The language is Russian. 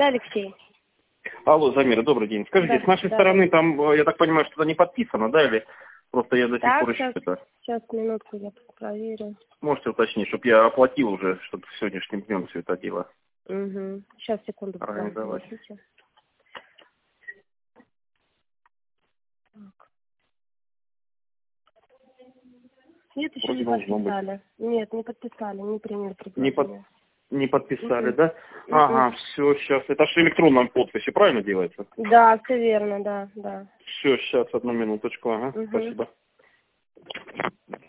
Да, Алексей. Алло, Замира, добрый день. Скажите, Да, с нашей да. стороны там, я так понимаю, что-то не подписано, да, или просто я до сих пор ищу это? Сейчас, минутку, я проверю. Можете уточнить, чтобы я оплатил уже, чтобы сегодняшним днем все это дело Угу. Сейчас, секунду. организовать. Нет, еще Вроде не должно быть. подписали. Нет, не подписали, не приняли предложение. Не подписали, Мгм. да? Ага, все, сейчас. Это же электронном подписи, правильно делается? Да, все верно, да, да. Все, сейчас, одну минуточку, ага, Мгм. спасибо.